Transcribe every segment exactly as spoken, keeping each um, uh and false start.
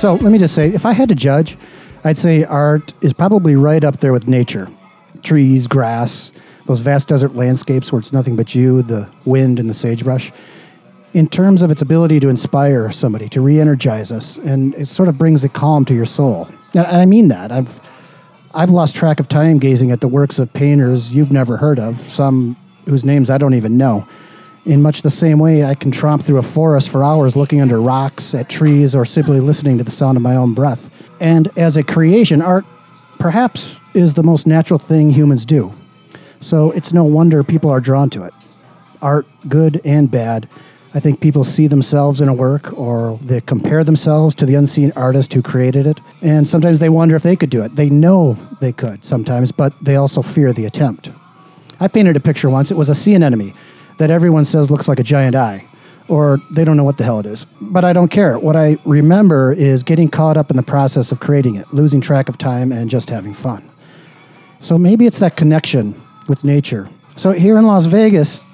So let me just say, if I had to judge, I'd say art is probably right up there with nature. Trees, grass, those vast desert landscapes where it's nothing but you, the wind, and the sagebrush. In terms of its ability to inspire somebody, to re-energize us, and it sort of brings a calm to your soul. And I mean that. I've I've lost track of time gazing at the works of painters you've never heard of, some whose names I don't even know. In much the same way, I can tromp through a forest for hours looking under rocks, at trees, or simply listening to the sound of my own breath. And as a creation, art perhaps is the most natural thing humans do. So it's no wonder people are drawn to it. Art, good and bad. I think people see themselves in a work, or they compare themselves to the unseen artist who created it. And sometimes they wonder if they could do it. They know they could sometimes, but they also fear the attempt. I painted a picture once. It was a sea anemone that everyone says looks like a giant eye, or they don't know what the hell it is. But I don't care. What I remember is getting caught up in the process of creating it, losing track of time, and just having fun. So maybe it's that connection with nature. So here in Las Vegas,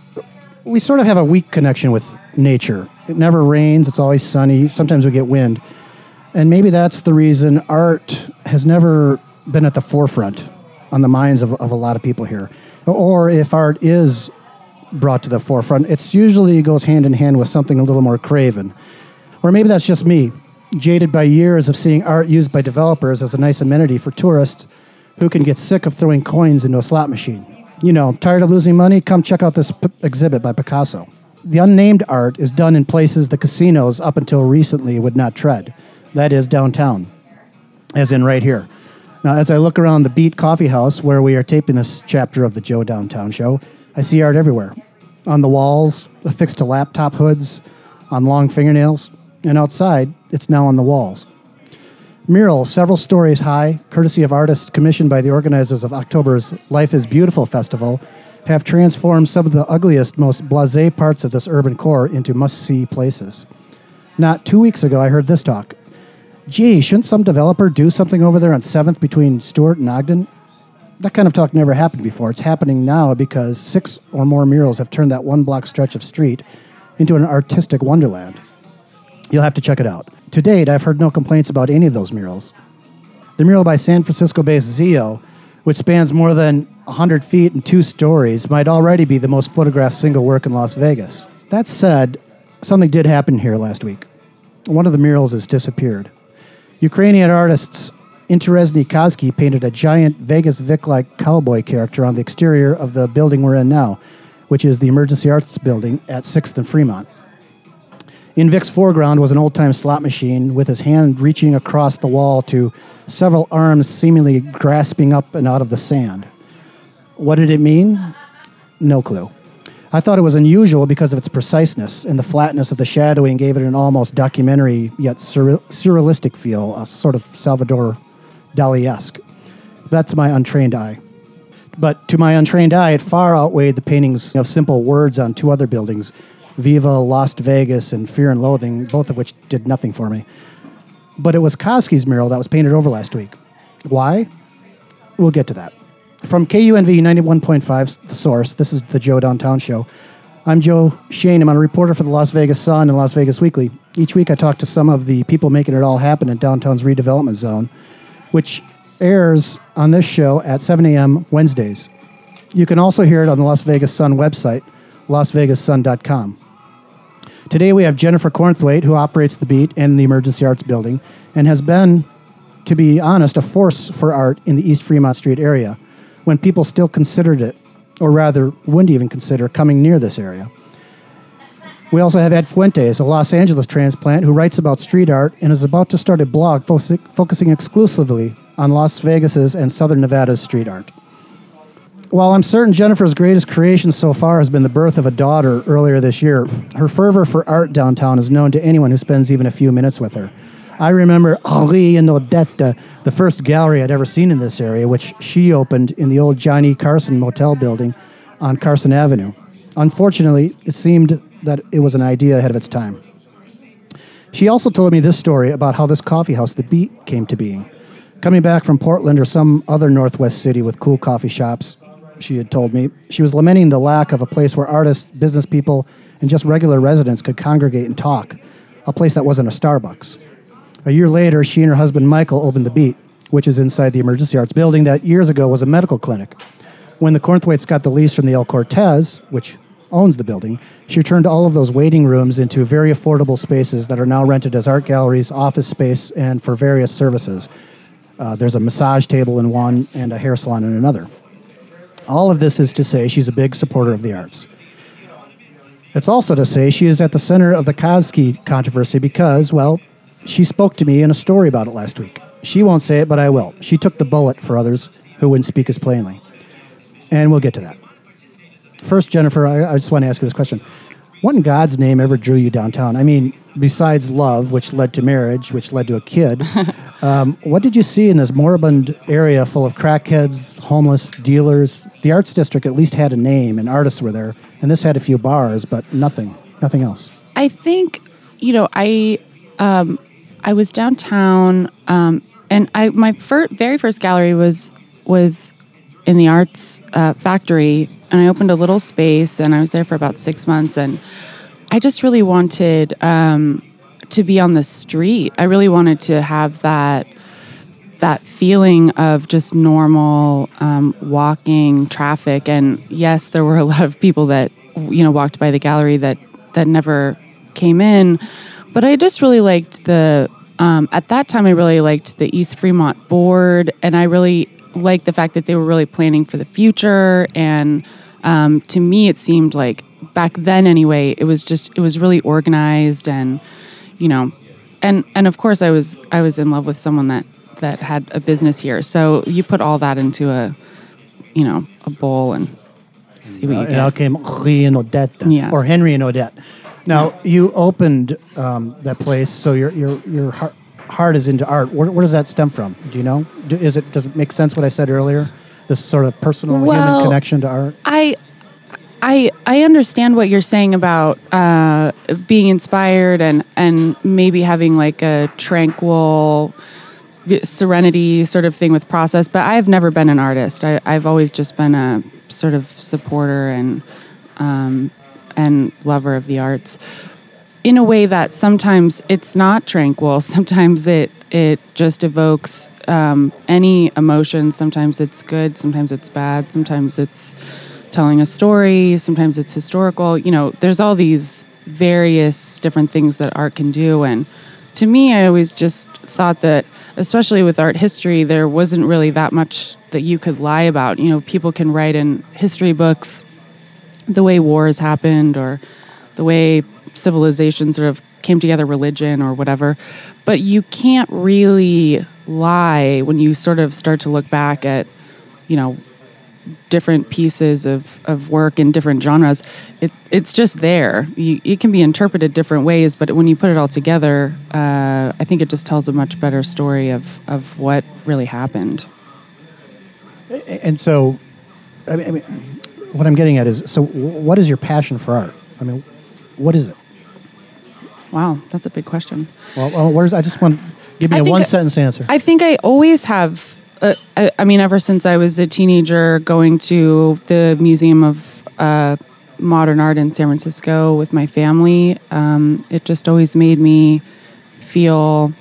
we sort of have a weak connection with nature. It never rains. It's always sunny. Sometimes we get wind. And maybe that's the reason art has never been at the forefront on the minds of, of a lot of people here. Or if art is brought to the forefront, it's usually goes hand in hand with something a little more craven. Or maybe that's just me, jaded by years of seeing art used by developers as a nice amenity for tourists who can get sick of throwing coins into a slot machine. You know, tired of losing money? Come check out this p- exhibit by Picasso. The unnamed art is done in places the casinos up until recently would not tread. That is downtown, as in right here. Now, as I look around the Beat Coffee House, where we are taping this chapter of the Joe Downtown Show, I see art everywhere. On the walls, affixed to laptop hoods, on long fingernails, and outside, it's now on the walls. Murals, several stories high, courtesy of artists commissioned by the organizers of October's Life is Beautiful festival, have transformed some of the ugliest, most blasé parts of this urban core into must-see places. Not two weeks ago, I heard this talk. Gee, shouldn't some developer do something over there on seventh between Stewart and Ogden? That kind of talk never happened before. It's happening now because six or more murals have turned that one-block stretch of street into an artistic wonderland. You'll have to check it out. To date, I've heard no complaints about any of those murals. The mural by San Francisco-based Zio, which spans more than one hundred feet and two stories, might already be the most photographed single work in Las Vegas. That said, something did happen here last week. One of the murals has disappeared. Ukrainian artists Interezny Kozky painted a giant Vegas Vic-like cowboy character on the exterior of the building we're in now, which is the Emergency Arts Building at sixth and Fremont. In Vic's foreground was an old-time slot machine with his hand reaching across the wall to several arms seemingly grasping up and out of the sand. What did it mean? No clue. I thought it was unusual because of its preciseness, and the flatness of the shadowing gave it an almost documentary yet surreal- surrealistic feel, a sort of Salvador Dali-esque. That's my untrained eye. But to my untrained eye, it far outweighed the paintings of simple words on two other buildings, Viva Las Vegas and Fear and Loathing, both of which did nothing for me. But it was Kozky's mural that was painted over last week. Why? We'll get to that. From K U N V ninety-one point five, The Source, this is the Joe Downtown Show. I'm Joe Shane. I'm a reporter for the Las Vegas Sun and Las Vegas Weekly. Each week I talk to some of the people making it all happen in downtown's redevelopment zone, which airs on this show at seven a.m. Wednesdays. You can also hear it on the Las Vegas Sun website, las vegas sun dot com. Today we have Jennifer Cornthwaite, who operates the Beat and the Emergency Arts Building, and has been, to be honest, a force for art in the East Fremont Street area, when people still considered it, or rather wouldn't even consider coming near this area. We also have Ed Fuentes, a Los Angeles transplant who writes about street art and is about to start a blog fo- focusing exclusively on Las Vegas's and Southern Nevada's street art. While I'm certain Jennifer's greatest creation so far has been the birth of a daughter earlier this year, her fervor for art downtown is known to anyone who spends even a few minutes with her. I remember Henri and Odette, the first gallery I'd ever seen in this area, which she opened in the old Johnny Carson Motel building on Carson Avenue. Unfortunately, it seemed that it was an idea ahead of its time. She also told me this story about how this coffee house, The Beat, came to being. Coming back from Portland or some other Northwest city with cool coffee shops, she had told me, she was lamenting the lack of a place where artists, business people, and just regular residents could congregate and talk, a place that wasn't a Starbucks. A year later, she and her husband Michael opened The Beat, which is inside the Emergency Arts building that years ago was a medical clinic. When the Cornthwaites got the lease from the El Cortez, which owns the building, she turned all of those waiting rooms into very affordable spaces that are now rented as art galleries, office space, and for various services. Uh, there's a massage table in one and a hair salon in another. All of this is to say she's a big supporter of the arts. It's also to say she is at the center of the Koski controversy because, well, she spoke to me in a story about it last week. She won't say it, but I will. She took the bullet for others who wouldn't speak as plainly. And we'll get to that. First, Jennifer, I, I just want to ask you this question. What in God's name ever drew you downtown? I mean, besides love, which led to marriage, which led to a kid, um, what did you see in this moribund area full of crackheads, homeless, dealers? The Arts District at least had a name, and artists were there, and this had a few bars, but nothing, nothing else. I think, you know, I um, I was downtown, um, and I my fir- very first gallery was was in the Arts uh, Factory, and I opened a little space, and I was there for about six months, and I just really wanted um, to be on the street. I really wanted to have that that feeling of just normal um, walking traffic. And yes, there were a lot of people that, you know, walked by the gallery that, that never came in, but I just really liked the, um, at that time, I really liked the East Fremont board, and I really liked the fact that they were really planning for the future. And um, to me, it seemed like back then anyway, it was just, it was really organized, and, you know, and, and of course I was, I was in love with someone that, that had a business here. So you put all that into a, you know, a bowl and see what uh, you get. And out came Henri and Odette, Yes. or Henry and Odette. Now, you opened um, that place, so your your your heart, heart is into art. Where, where does that stem from? Do you know? Do, is it does it make sense what I said earlier? This sort of personal Well, human connection to art. I, I, I understand what you're saying about uh, being inspired and and maybe having like a tranquil serenity sort of thing with process, but I've never been an artist. I, I've always just been a sort of supporter and um, and lover of the arts in a way that sometimes it's not tranquil. Sometimes it it just evokes um, any emotion. Sometimes it's good. Sometimes it's bad. Sometimes it's telling a story. Sometimes it's historical. You know, there's all these various different things that art can do. And to me, I always just thought that, especially with art history, there wasn't really that much that you could lie about. You know, people can write in history books the way wars happened or the way civilization sort of came together, religion or whatever. But you can't really lie when you sort of start to look back at, you know, different pieces of, of work in different genres. It, it's just there. You, it can be interpreted different ways, but when you put it all together, uh, I think it just tells a much better story of, of what really happened. And so, I mean, I mean, what I'm getting at is, so what is your passion for art? I mean, what is it? Wow, that's a big question. Well, well where's, I just want, give me I a think- one-sentence answer. I think I always have, uh, I, I mean, ever since I was a teenager, going to the Museum of uh, Modern Art in San Francisco with my family, um, it just always made me feel,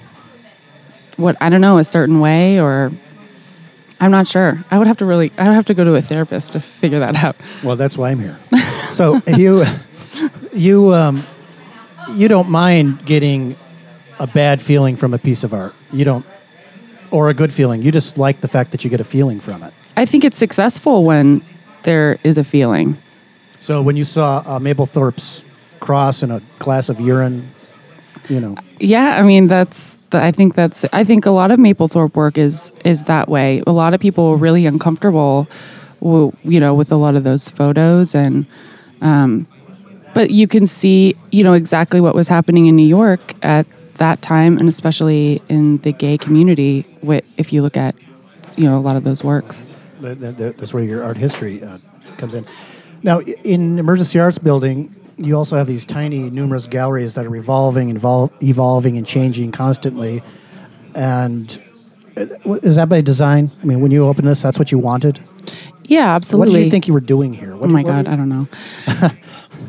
what, I don't know, a certain way, or I'm not sure. I would have to really, I would have to go to a therapist to figure that out. Well, that's why I'm here. So you, you, um, you don't mind getting a bad feeling from a piece of art. You don't, or a good feeling. You just like the fact that you get a feeling from it. I think it's successful when there is a feeling. So when you saw uh, Mapplethorpe's cross in a glass of urine, you know. Yeah, I mean that's. I think that's. I think a lot of Mapplethorpe work is is that way. A lot of people were really uncomfortable, w- you know, with a lot of those photos, and um, but you can see, you know, exactly what was happening in New York at that time, and especially in the gay community. With, if you look at, you know, a lot of those works. That, that, that's where your art history uh, comes in. Now, in Emergency Arts Building, you also have these tiny, numerous galleries that are revolving, evol- evolving, and changing constantly. And is that by design? I mean, when you opened this, that's what you wanted? Yeah, absolutely. What did you think you were doing here? What, oh my what God, did, I don't know.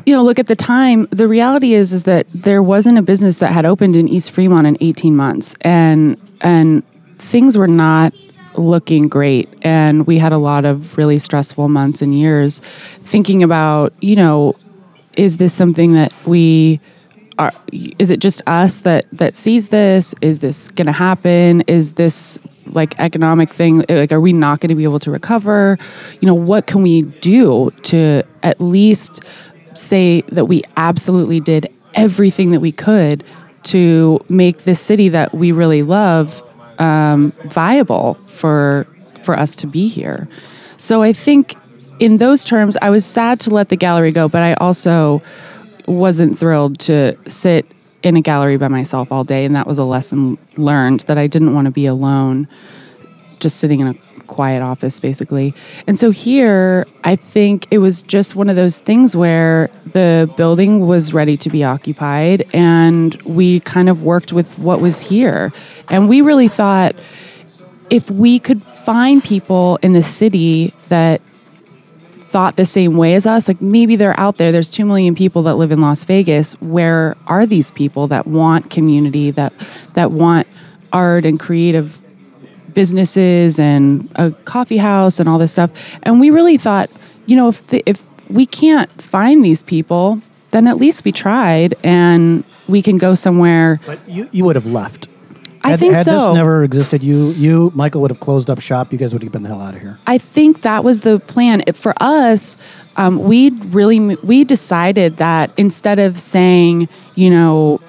you know, look, at the time, the reality is is that there wasn't a business that had opened in East Fremont in eighteen months, and and things were not looking great, and we had a lot of really stressful months and years thinking about, you know, is this something that we are, is it just us that that sees this? Is this going to happen? Is this like economic thing, like, are we not going to be able to recover? You know, what can we do to at least say that we absolutely did everything that we could to make this city that we really love um, viable for for us to be here. So I think in those terms, I was sad to let the gallery go, but I also wasn't thrilled to sit in a gallery by myself all day, and that was a lesson learned, that I didn't want to be alone, just sitting in a quiet office, basically. And so here, I think it was just one of those things where the building was ready to be occupied, and we kind of worked with what was here. And we really thought, if we could find people in the city that thought the same way as us, like maybe they're out there, there's two million people that live in Las Vegas. Where are these people that want community, that that want art and creative businesses and a coffee house and all this stuff? And we really thought, you know, if the, if we can't find these people, then at least we tried, and we can go somewhere. But you, you would have left. I had, think had so. Had this never existed, you, you, Michael, would have closed up shop. You guys would have been the hell out of here. I think that was the plan. It, for us, um, we really, we decided that instead of saying, you know,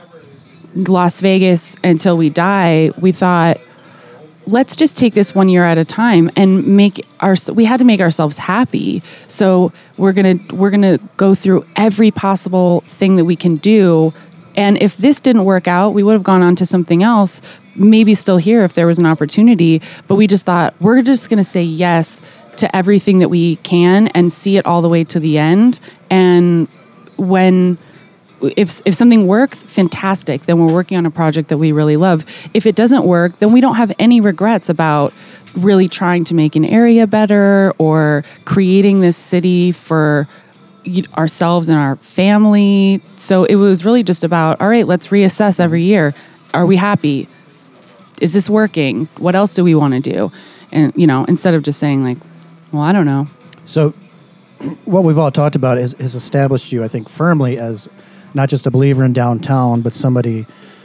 Las Vegas until we die, we thought, let's just take this one year at a time and make our, we had to make ourselves happy. So we're going to, we're going to go through every possible thing that we can do. And if this didn't work out, we would have gone on to something else, maybe still here if there was an opportunity. But we just thought, we're just going to say yes to everything that we can and see it all the way to the end. And when, if if something works, fantastic, then we're working on a project that we really love. If it doesn't work, then we don't have any regrets about really trying to make an area better or creating this city for ourselves and our family. So it was really just about, all right, let's reassess every year. Are we happy? Is this working? What else do we want to do? And, you know, instead of just saying like, well, I don't know. So what we've all talked about is, has established you, I think, firmly as not just a believer in downtown, but somebody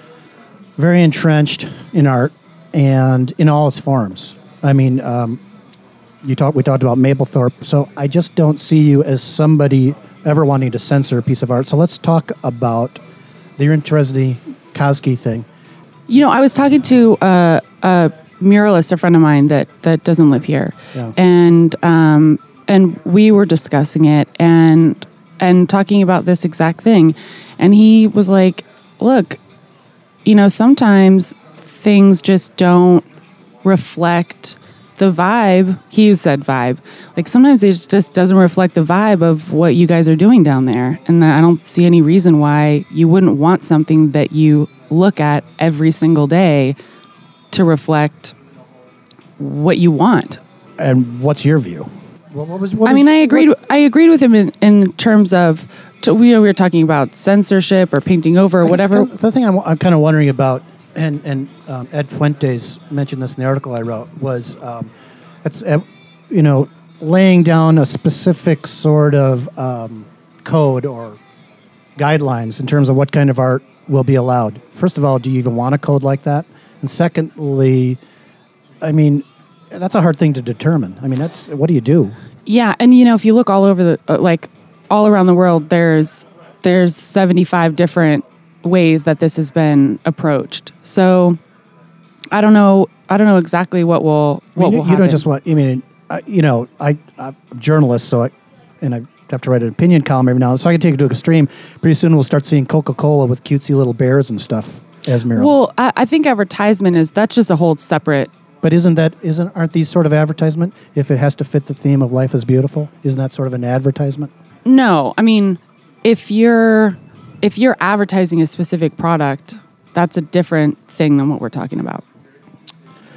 very entrenched in art and in all its forms. I mean, um, You talked. We talked about Mapplethorpe, so I just don't see you as somebody ever wanting to censor a piece of art. So let's talk about the interesting Koski thing. You know, I was talking to a, a muralist, a friend of mine that, that doesn't live here, yeah. and um, and we were discussing it and and talking about this exact thing, and he was like, "Look, you know, sometimes things just don't reflect the vibe." He said vibe. Like sometimes it just doesn't reflect the vibe of what you guys are doing down there. And I don't see any reason why you wouldn't want something that you look at every single day to reflect what you want. And what's your view? What, what was, what I is, mean, I agreed. What, I agreed with him in, in terms of, to, we, we were talking about censorship or painting over or whatever. The thing I'm, I'm kind of wondering about, and, and um, Ed Fuentes mentioned this in the article I wrote, was um, it's uh, you know, laying down a specific sort of um, code or guidelines in terms of what kind of art will be allowed. First of all, do you even want a code like that? And secondly, I mean, that's a hard thing to determine. I mean, that's, what do you do? Yeah, and you know, if you look all over the, uh, like, all around the world, there's there's seventy-five different ways that this has been approached. So I don't know. I don't know exactly what will what I mean, will you happen. don't just want. I mean, I, you know, I, I'm a journalist, so I and I have to write an opinion column every now and then, so I can take it to a extreme. Pretty soon, we'll start seeing Coca-Cola with cutesy little bears and stuff as murals. Well, I, I think advertisement is that's just a whole separate. But isn't that isn't aren't these sort of advertisement? If it has to fit the theme of life is beautiful, isn't that sort of an advertisement? No, I mean, if you're if you're advertising a specific product, that's a different thing than what we're talking about.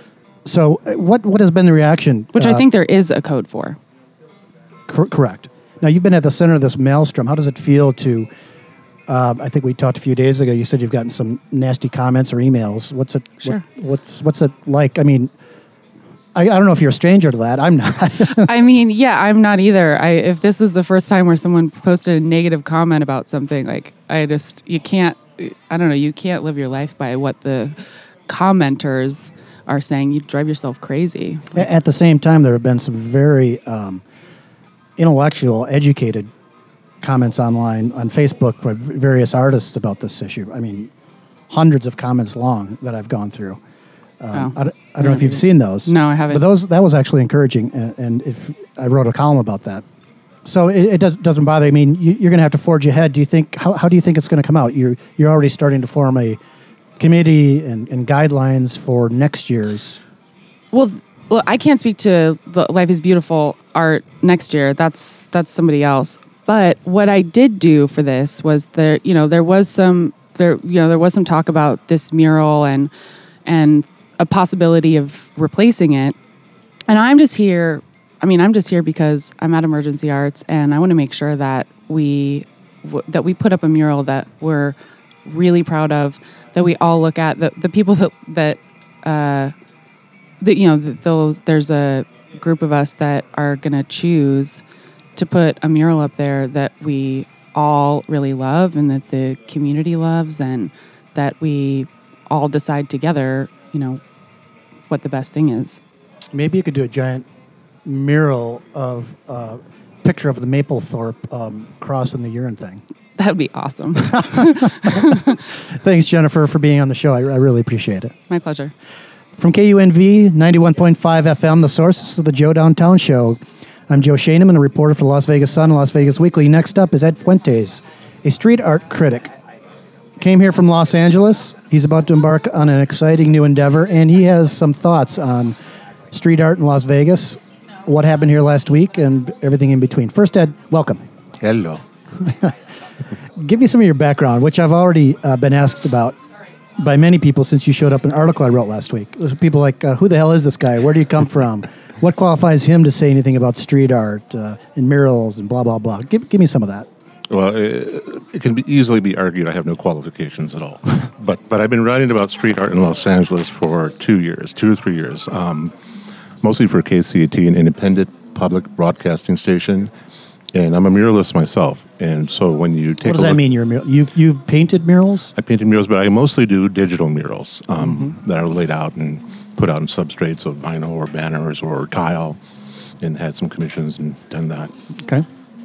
So, uh, what what has been the reaction? Which uh, I think there is a code for. Cor- correct. Now, you've been at the center of this maelstrom. How does it feel to, um, I think we talked a few days ago, you said you've gotten some nasty comments or emails. What's it, Sure. what, what's, what's it like? I mean, I, I don't know if you're a stranger to that. I'm not. I mean, yeah, I'm not either. I if this was the first time where someone posted a negative comment about something, like I just you can't. I don't know. You can't live your life by what the commenters are saying. You drive yourself crazy. At the same time, there have been some very um, intellectual, educated comments online on Facebook by various artists about this issue. I mean, hundreds of comments long that I've gone through. Um, oh. I, I don't know if you've seen those. No, I haven't. But those that was actually encouraging, and, and if I wrote a column about that. So it, it does, doesn't bother. I mean, you, you're going to have to forge ahead. Do you think? How, how do you think it's going to come out? You're you're already starting to form a committee and, and guidelines for next year's. Well, well, I can't speak to the Life is Beautiful art next year. That's that's somebody else. But what I did do for this was there. You know, there was some there. You know, there was some talk about this mural and and. a possibility of replacing it. And I'm just here, I mean, I'm just here because I'm at Emergency Arts and I want to make sure that we w- that we put up a mural that we're really proud of, that we all look at, the, the people that, that, uh, that you know, that those, there's a group of us that are going to choose to put a mural up there that we all really love and that the community loves and that we all decide together, you know, what the best thing is. Maybe you could do a giant mural of a uh, picture of the Maplethorpe um, cross in the urine thing. That would be awesome. Thanks, Jennifer, for being on the show. I, I really appreciate it. My pleasure. From K U N V, ninety-one point five F M, The Source, this is the Joe Downtown Show. I'm Joe Shaneman, a reporter for the Las Vegas Sun and Las Vegas Weekly. Next up is Ed Fuentes, a street art critic. Came here from Los Angeles. He's about to embark on an exciting new endeavor, and he has some thoughts on street art in Las Vegas, what happened here last week, and everything in between. First, Ed, welcome. Hello. Give me some of your background, which I've already uh, been asked about by many people since you showed up in an article I wrote last week. There's people like, uh, who the hell is this guy? Where do you come from? What qualifies him to say anything about street art uh, and murals and blah, blah, blah? Give, give me some of that. Well, it, it can be easily be argued I have no qualifications at all. but but I've been writing about street art in Los Angeles for two years, two or three years, um, mostly for K C A T, an independent public broadcasting station. And I'm a muralist myself. And so when you take What does a that look, mean, you're a mural? You've, you've painted murals? I painted murals, but I mostly do digital murals um, mm-hmm. that are laid out and put out in substrates of vinyl or banners or tile, and had some commissions and done that. Okay.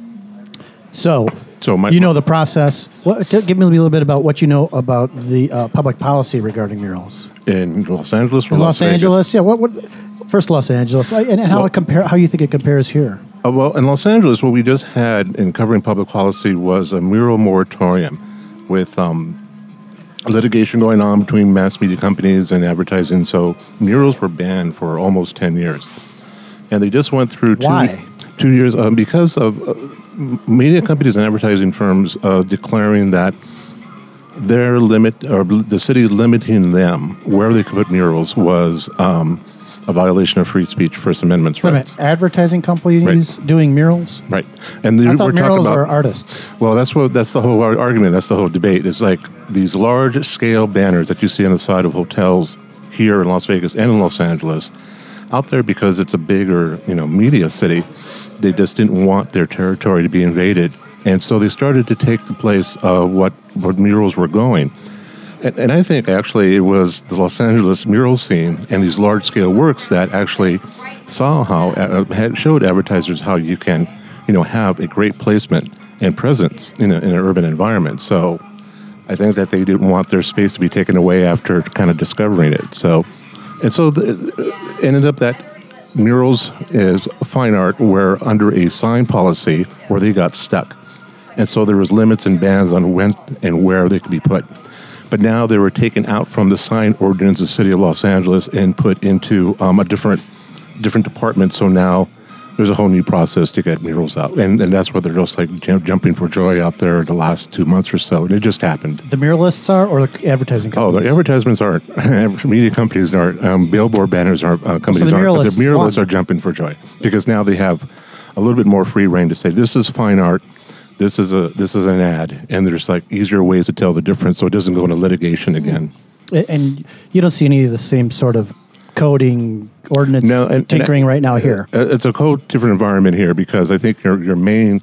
So, so my, you know the process. What, t- give me a little bit about what you know about the uh, public policy regarding murals. In Los Angeles or in Las Los Vegas? Angeles, yeah. What, what? First, Los Angeles, and, and how well, it compare? How you think it compares here? Uh, well, in Los Angeles, what we just had in covering public policy was a mural moratorium with um, litigation going on between mass media companies and advertising. So murals were banned for almost ten years, and they just went through two, Why? two years um, because of uh, media companies and advertising firms uh, declaring that their limit, or the city limiting them where they could put murals, was um, a violation of free speech, First Amendment Wait a rights. minute, advertising companies Right. doing murals? Right, and the, I thought we're talking murals about were artists. Well, that's what that's the whole ar- argument. That's the whole debate. It's like these large scale banners that you see on the side of hotels here in Las Vegas and in Los Angeles, out there because it's a bigger, you know, media city. They just didn't want their territory to be invaded, and so they started to take the place of what what murals were going. And, and I think actually it was the Los Angeles mural scene and these large scale works that actually saw how uh, had showed advertisers how you can, you know, have a great placement and presence in, a, in an urban environment. So I think that they didn't want their space to be taken away after kind of discovering it. So, and so the, it ended up that murals is fine art were under a sign policy where they got stuck. And so there was limits and bans on when and where they could be put. But now they were taken out from the sign ordinance of the city of Los Angeles and put into um, a different different department. So now there's a whole new process to get murals out. And, and that's where they're just like j- jumping for joy out there the last two months or so. And it just happened. The muralists are, or the advertising Oh, companies? the advertisements aren't. Media companies aren't. Um, billboard banners aren't. Uh, companies So the aren't. But muralists the muralists won. are jumping for joy because now they have a little bit more free reign to say this is fine art, this is a this is an ad, and there's like easier ways to tell the difference, so it doesn't go into litigation again. And you don't see any of the same sort of coding ordinance no, and, tinkering and, right now here. It's a whole different environment here because I think your your main.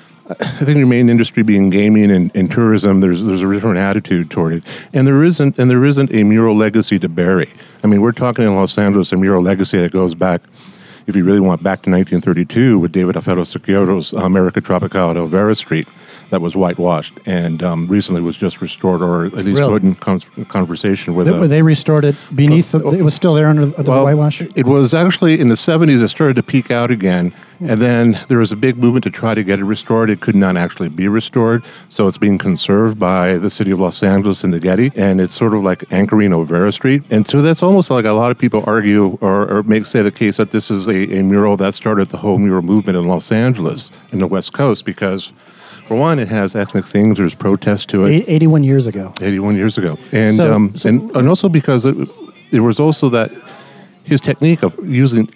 I think your main industry being gaming and, and tourism, there's there's a different attitude toward it, and there isn't and there isn't a mural legacy to bury. I mean, we're talking in Los Angeles a mural legacy that goes back, if you really want, back to nineteen thirty-two with David Alfredo Siqueiros' America Tropical at Elvira Street, that was whitewashed and um, recently was just restored, or at least Really? put in con- conversation with. They, a, they restored it beneath. The, it was still there under, under well, the whitewash. It was actually in the seventies. It started to peak out again, and then there was a big movement to try to get it restored. It could not actually be restored, so it's being conserved by the city of Los Angeles and the Getty, and it's sort of like anchoring O'Vera Street. And so that's almost like a lot of people argue or, or make say the case that this is a, a mural that started the whole mural movement in Los Angeles in the West Coast because, for one, it has ethnic things. There's protest to it. Eight- eighty-one years ago. eighty-one years ago. And So- um, so- and, and also because it, there was also that his technique of using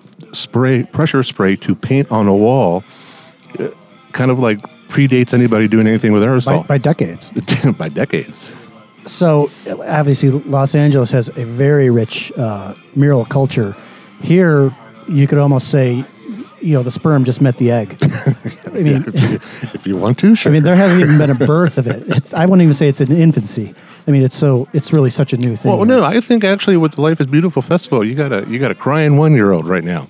spray, pressure spray to paint on a wall uh, kind of like predates anybody doing anything with By, aerosol. by decades. By decades. So obviously, Los Angeles has a very rich uh, mural culture. Here, you could almost say, you know, the sperm just met the egg. I mean, if, you, if you want to, sure. I mean, there hasn't even been a birth of it. It's, I wouldn't even say it's an infancy. I mean, it's so it's really such a new thing. Well, no, I think actually with the Life is Beautiful festival, you got a you got a crying one year old right now.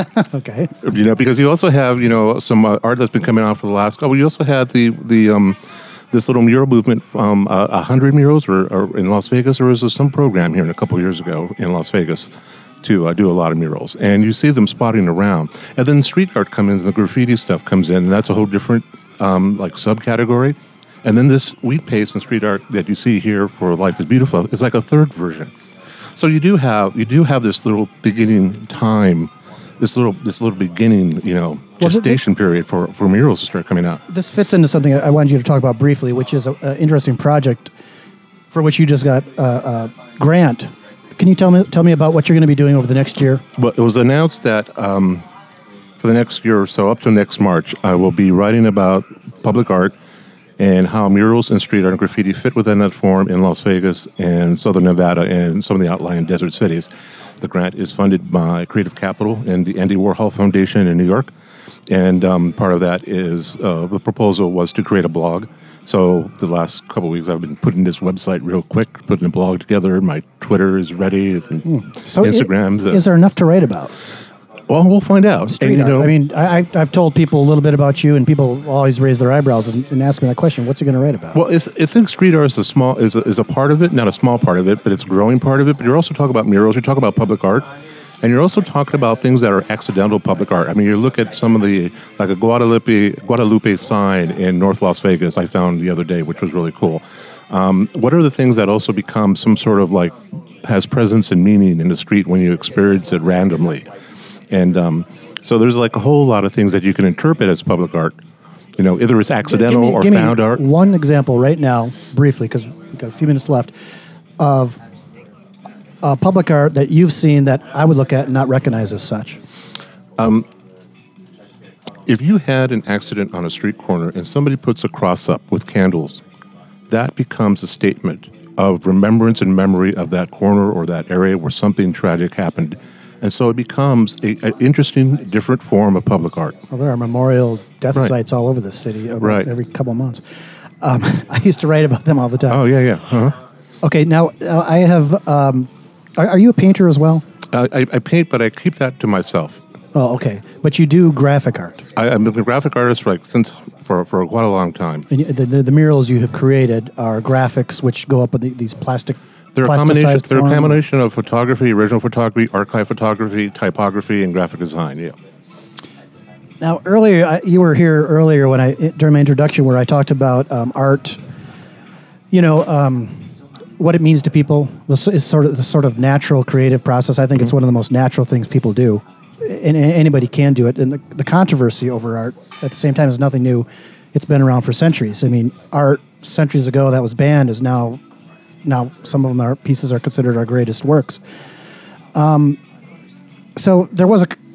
Okay. You know, because you also have you know some uh, art that's been coming out for the last. Oh, you also had the the um, this little mural movement from uh, a hundred murals or, or in Las Vegas. There was uh, some program here a couple of years ago in Las Vegas to uh, do a lot of murals, and you see them spotting around. And then street art comes in, and the graffiti stuff comes in, and that's a whole different um, like subcategory. And then this wheat paste and street art that you see here for Life is Beautiful is like a third version. So you do have you do have this little beginning time, this little this little beginning, you know, Well, gestation period for, for murals to start coming out. This fits into something I wanted you to talk about briefly, which is an interesting project for which you just got a, a grant. Can you tell me tell me about what you're going to be doing over the next year? Well, it was announced that um, for the next year or so, up to next March, I will be writing about public art and how murals and street art and graffiti fit within that form in Las Vegas and Southern Nevada and some of the outlying desert cities. The grant is funded by Creative Capital and the Andy Warhol Foundation in New York. And um, part of that is uh, the proposal was to create a blog. So the last couple of weeks, I've been putting this website real quick, putting a blog together. My Twitter is ready, and So Instagrams. i- is there enough to write about? Well, we'll find out. Street And, you art. know, I mean, I, I- I've told people a little bit about you, and people always raise their eyebrows and, and ask me that question: what's he going to write about? well, it's, I think street art is a small is a, is a part of it, not a small part of it, but it's a growing part of it. But you're also talking about murals. You're talking about public art, and you're also talking about things that are accidental public art. I mean, you look at some of the like a Guadalupe Guadalupe sign in North Las Vegas I found the other day, which was really cool. Um, what are the things that also become some sort of like has presence and meaning in the street when you experience it randomly? And um, so there's like a whole lot of things that you can interpret as public art. You know, either it's accidental Give me- or give me found art. One example right now, briefly, because we've got a few minutes left, of uh, public art that you've seen that I would look at and not recognize as such. If you had an accident on a street corner and somebody puts a cross up with candles, that becomes a statement of remembrance and memory of that corner or that area where something tragic happened. And so it becomes a- an interesting, different form of public art. Well, there are memorial death Right. sites all over the city about Right. every couple of months. Um, I used to write about them all the time. Oh, yeah, yeah. Uh-huh. Okay, now uh, I have. Um, are, are you a painter as well? I, I, I paint, but I keep that to myself. Oh, okay. But you do graphic art. I, I'm a graphic artist for like since for, for quite a long time. And you- the, the, the murals you have created are graphics which go up with the, these plastic. They're a combination. plasticized They're a form. combination of photography, original photography, archive photography, typography, and graphic design. Yeah. Now, earlier I, you were here earlier when I during my introduction where I talked about um, art. You know um, what it means to people. This is sort of the sort of natural creative process. I think it's one of the most natural things people do, and, and anybody can do it. And the, the controversy over art at the same time is nothing new. It's been around for centuries. I mean, art centuries ago that was banned is now now some of them are pieces are considered our greatest works. Um, so there was a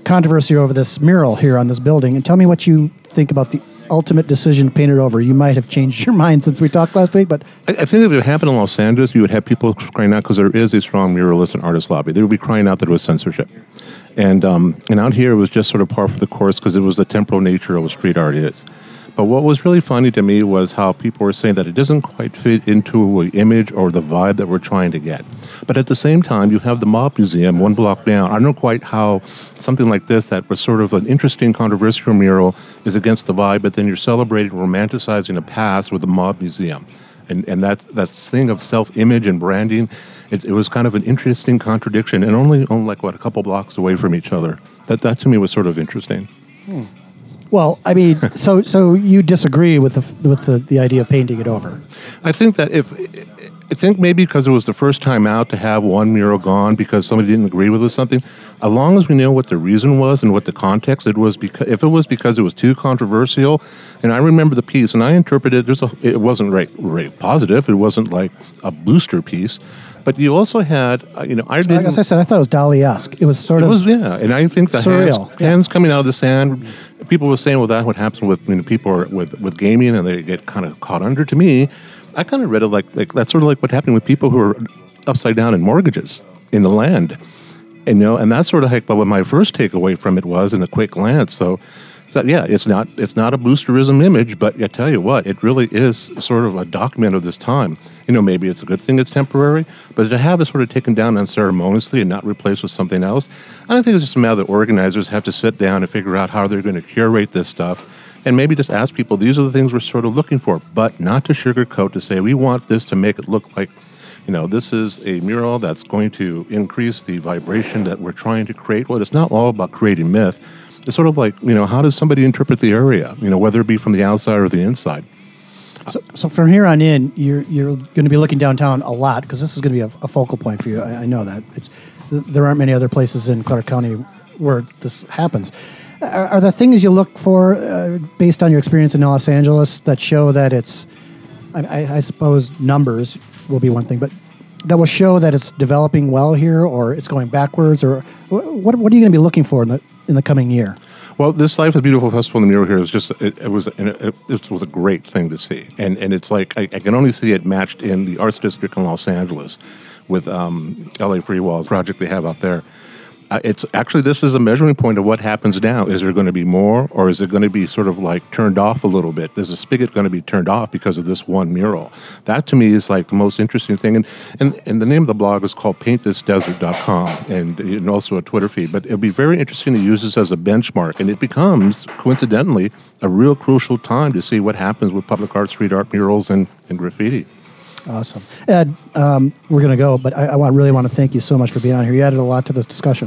controversy over this mural here on this building, and tell me what you think about the ultimate decision to paint it over. You might have changed your mind since we talked last week, but I, I think if it happened in Los Angeles, you would have people crying out because there is a strong muralist and artist lobby. They would be crying out that it was censorship. And um, and out here, it was just sort of par for the course because it was the temporal nature of what street art is. But what was really funny to me was how people were saying that it doesn't quite fit into an image or the vibe that we're trying to get. But at the same time, you have the Mob Museum one block down. I don't know quite how something like this that was sort of an interesting controversial mural is against the vibe, but then you're celebrating, romanticizing the past with the Mob Museum. And and that, that thing of self-image and branding, it, it was kind of an interesting contradiction, and only, only like, what, a couple blocks away from each other. That, that to me was sort of interesting. Hmm. Well, I mean, so so you disagree with the with the, the idea of painting it over? I think that if I think maybe because it was the first time out to have one mural gone because somebody didn't agree with something, as long as we know what the reason was and what the context it was, because if it was because it was too controversial, and I remember the piece and I interpreted it, there's a, it wasn't right, right positive, it wasn't like a booster piece. But you also had, uh, you know, I didn't... As I said, I thought it was Dali-esque. It was sort it of was, yeah, and I think the hands, surreal. hands coming out of the sand, people were saying, well, that's what happens with, you know, people are with, with gaming and they get kind of caught under. To me, I kind of read it like, like that's sort of like what happened with people who are upside down in mortgages in the land. And, you know, and that's sort of like what my first takeaway from it was in a quick glance. So, so, yeah, it's not it's not a boosterism image, but I tell you what, it really is sort of a document of this time. You know, maybe it's a good thing it's temporary, but to have it sort of taken down unceremoniously and not replaced with something else, I think it's just a matter that organizers have to sit down and figure out how they're going to curate this stuff and maybe just ask people, these are the things we're sort of looking for, but not to sugarcoat, to say we want this to make it look like, you know, this is a mural that's going to increase the vibration that we're trying to create. Well, it's not all about creating myth. It's sort of like, you know, how does somebody interpret the area, you know, whether it be from the outside or the inside? So, so from here on in, you're you're going to be looking downtown a lot because this is going to be a, a focal point for you. I, I know that. It's, there aren't many other places in Clark County where this happens. Are, are there things you look for uh, based on your experience in Los Angeles that show that it's, I, I suppose numbers will be one thing, but that will show that it's developing well here or it's going backwards? Or what, what are you going to be looking for in the in the coming year? Well, this Life is Beautiful Festival in the Mural here is just, it, it was it, it was a great thing to see. And and it's like, I, I can only see it matched in the Arts District in Los Angeles with um, L A Free Wall project they have out there. Uh, it's actually, this is a measuring point of what happens now. Is there going to be more, or is it going to be sort of like turned off a little bit? Is the spigot going to be turned off because of this one mural? That to me is like the most interesting thing. And and, and the name of the blog is called paint this desert dot com, and, and also a Twitter feed. But it'll be very interesting to use this as a benchmark. And it becomes, coincidentally, a real crucial time to see what happens with public art, street art, murals, and, and graffiti. Awesome. Ed, um, we're going to go, but I, I want, really want to thank you so much for being on here. You added a lot to this discussion.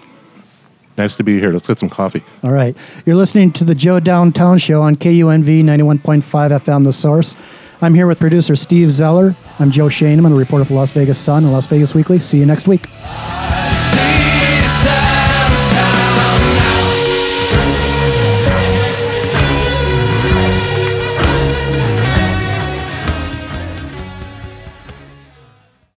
Nice to be here. Let's get some coffee. All right. You're listening to the Joe Downtown Show on K U N V ninety-one point five F M, The Source. I'm here with producer Steve Zeller. I'm Joe Shane. I'm a reporter for Las Vegas Sun and Las Vegas Weekly. See you next week.